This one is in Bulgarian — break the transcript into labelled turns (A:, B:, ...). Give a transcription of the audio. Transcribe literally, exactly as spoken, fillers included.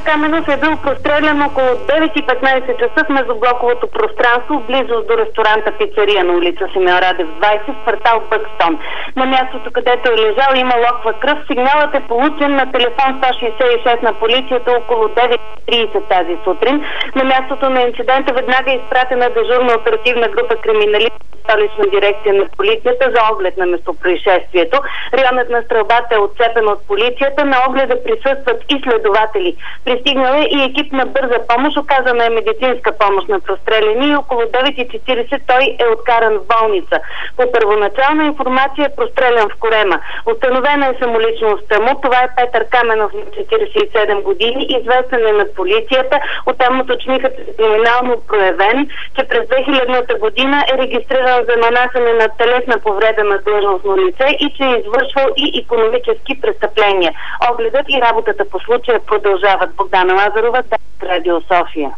A: Каменов е бил прострелян около девет и петнайсет часа в междублоковото пространство, близо до ресторанта Пицария на улица Симеон Радев двайсет в квартал Бъкстон. На мястото, където е лежал, има локва кръв. Сигналът е получен на телефон сто шейсет и шест на полицията около девет и трийсет тази сутрин. На мястото на инцидента веднага е изпратена дежурна оперативна група криминалисти в Столична дирекция на полицията за оглед на местопроизшествието. Районът на стрелбата е отцепен от полицията. На огледа присъстват и следователи. Пристигнал е и екип на бърза помощ. Оказана е медицинска помощ на прострелени и около девет и четирийсет той е откаран в болница. По първоначална информация е прострелян в корема. Установена е самоличността му. Това е Петър Каменов, на четирийсет и седем години, известен е на полицията. Оттам уточниха, че е криминално проявен, че през две хилядната година е регистриран за нанасяне на телесна повреда на длъжностно лице и че е извършвал и икономически престъпления. Огледът и работата по случая продължават. Богдана Лазарова, Радио София.